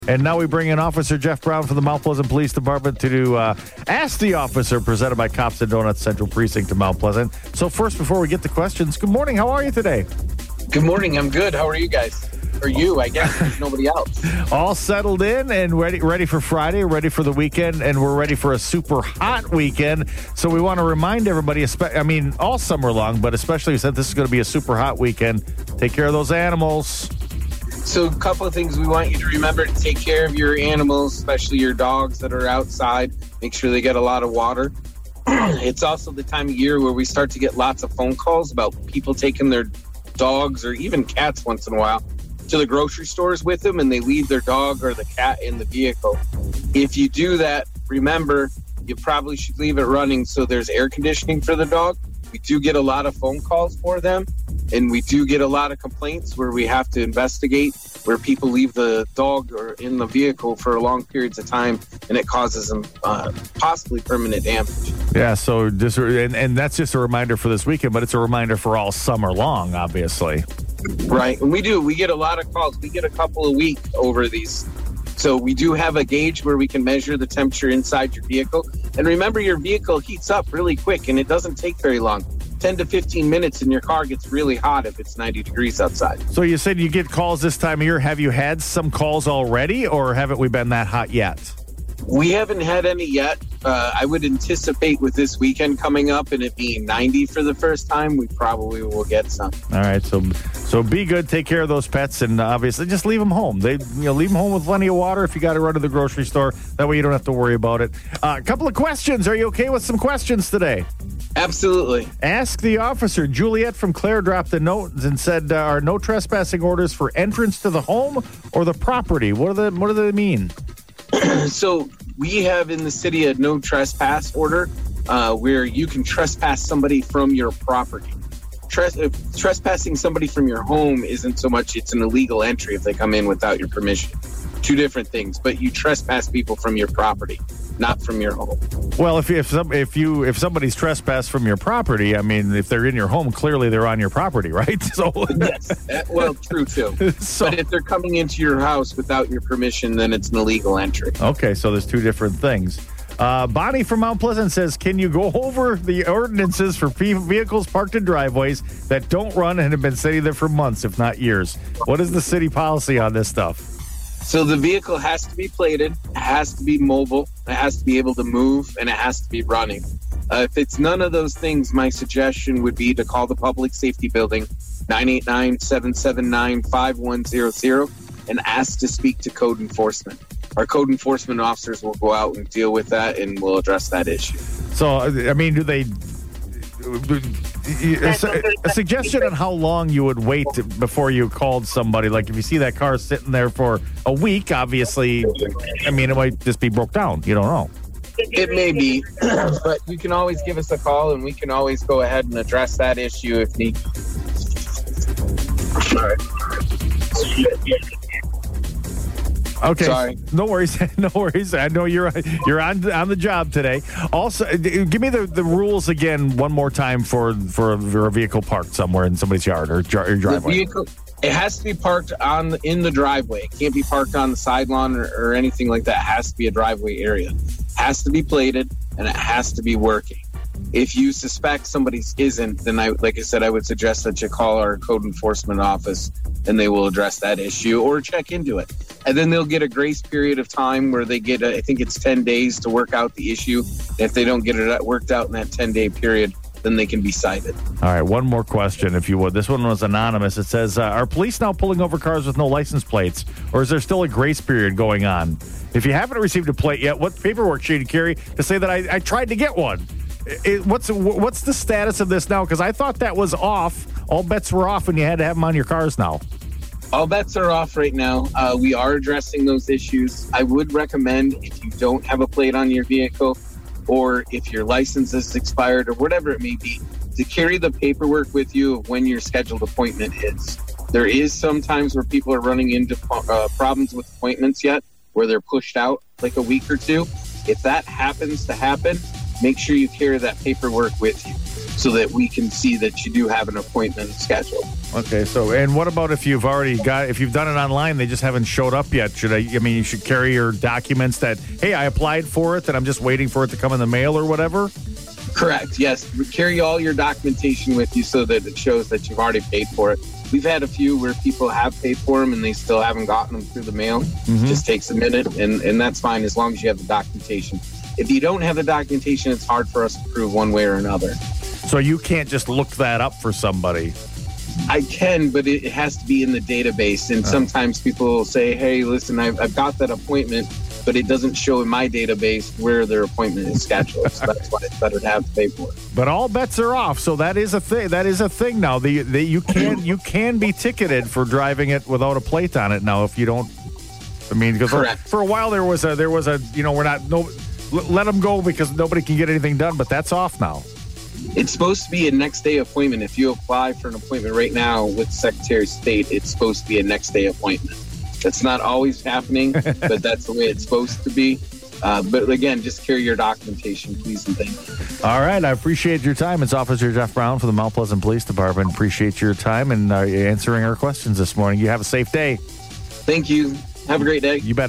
And now we bring in Officer Jeff Brown from the Mount Pleasant Police Department to Ask the Officer, presented by Cops and Donuts Central Precinct of Mount Pleasant. So first, before we get to questions, good morning. How are you today? Good morning. I'm good. How are you guys? Or you, I guess. There's nobody else. All settled in and ready for Friday, ready for the weekend, and we're ready for a super hot weekend. So we want to remind everybody, all summer long, but especially since this is going to be a super hot weekend, take care of those animals. So a couple of things we want you to remember: to take care of your animals, especially your dogs that are outside. Make sure they get a lot of water. It's also the time of year where we start to get lots of phone calls about people taking their dogs or even cats once in a while to the grocery stores with them, and they leave their dog or the cat in the vehicle. If you do that, remember, you probably should leave it running so there's air conditioning for the dog. We do get a lot of phone calls for them, and we do get a lot of complaints where we have to investigate where people leave the dog or in the vehicle for long periods of time, and it causes them possibly permanent damage. Yeah, so this, and that's just a reminder for this weekend, but it's a reminder for all summer long, obviously. Right, and we get a lot of calls. We get a couple a week over these. So we do have a gauge where we can measure the temperature inside your vehicle. And remember, your vehicle heats up really quick, and it doesn't take very long. 10 to 15 minutes, and your car gets really hot if it's 90 degrees outside. So you said you get calls this time of year. Have you had some calls already, or haven't we been that hot yet? We haven't had any yet. I would anticipate with this weekend coming up and it being 90 for the first time, we probably will get some. All right, so be good, take care of those pets, and obviously just leave them home. Leave them home with plenty of water if you got to run to the grocery store. That way you don't have to worry about it. A couple of questions. Are you okay with some questions today? Absolutely. Ask the Officer. Juliet from Clare dropped a note and said, are no trespassing orders for entrance to the home or the property? What do they mean? So we have in the city a no trespass order where you can trespass somebody from your property. Trespassing somebody from your home isn't so much, it's an illegal entry if they come in without your permission. Two different things, but you trespass people from your property, not from your home. Well, if somebody's trespassed from your property, if they're in your home, clearly they're on your property, right? So yes, well, true too. But if they're coming into your house without your permission, then it's an illegal entry. Okay, so there's two different things. Bonnie from Mount Pleasant says, can you go over the ordinances for vehicles parked in driveways that don't run and have been sitting there for months, if not years? What is the city policy on this stuff? So the vehicle has to be plated, it has to be mobile, it has to be able to move, and it has to be running. If it's none of those things, my suggestion would be to call the Public Safety Building, 989-779-5100, and ask to speak to code enforcement. Our code enforcement officers will go out and deal with that, and we'll address that issue. So, do they... A suggestion on how long you would wait before you called somebody. Like if you see that car sitting there for a week, obviously, it might just be broke down. You don't know. It may be, but you can always give us a call and we can always go ahead and address that issue if need. All right. Okay. Sorry. No worries. No worries. I know you're on the job today. Also, give me the rules again one more time for a vehicle parked somewhere in somebody's yard or driveway. The vehicle, it has to be parked in the driveway. It can't be parked on the side lawn or anything like that. It has to be a driveway area. It has to be plated and it has to be working. If you suspect somebody's isn't, then I would suggest that you call our code enforcement office and they will address that issue or check into it. And then they'll get a grace period of time where they get, I think it's 10 days to work out the issue. If they don't get it worked out in that 10-day period, then they can be cited. All right, one more question, if you would. This one was anonymous. It says, are police now pulling over cars with no license plates, or is there still a grace period going on? If you haven't received a plate yet, what paperwork should you carry to say that I tried to get one? What's the status of this now? Because I thought that was off. All bets were off and you had to have them on your cars now. All bets are off right now. We are addressing those issues. I would recommend, if you don't have a plate on your vehicle or if your license is expired or whatever it may be, to carry the paperwork with you of when your scheduled appointment is. There is sometimes where people are running into problems with appointments yet, where they're pushed out like a week or two. If that happens to happen, make sure you carry that paperwork with you. so that we can see that you do have an appointment scheduled. Okay, so, and what about if you've done it online, they just haven't showed up yet? You should carry your documents that, hey, I applied for it, and I'm just waiting for it to come in the mail or whatever? Correct, yes. Carry all your documentation with you so that it shows that you've already paid for it. We've had a few where people have paid for them and they still haven't gotten them through the mail. It just takes a minute, and that's fine as long as you have the documentation. If you don't have the documentation, it's hard for us to prove one way or another. So you can't just look that up for somebody? I can, but it has to be in the database. And sometimes people will say, hey, listen, I've got that appointment, but it doesn't show in my database where their appointment is scheduled. So that's why it's better to have to pay for it. But all bets are off. So that is a thing. That is a thing now. You can be ticketed for driving it without a plate on it now if you don't. I mean, because for a while there was a let them go because nobody can get anything done. But that's off now. It's supposed to be a next day appointment. If you apply for an appointment right now with the Secretary of State, it's supposed to be a next day appointment. That's not always happening, but that's the way it's supposed to be. But again, just carry your documentation, please and thank you. All right. I appreciate your time. It's Officer Jeff Brown from the Mount Pleasant Police Department. Appreciate your time and answering our questions this morning. You have a safe day. Thank you. Have a great day. You bet.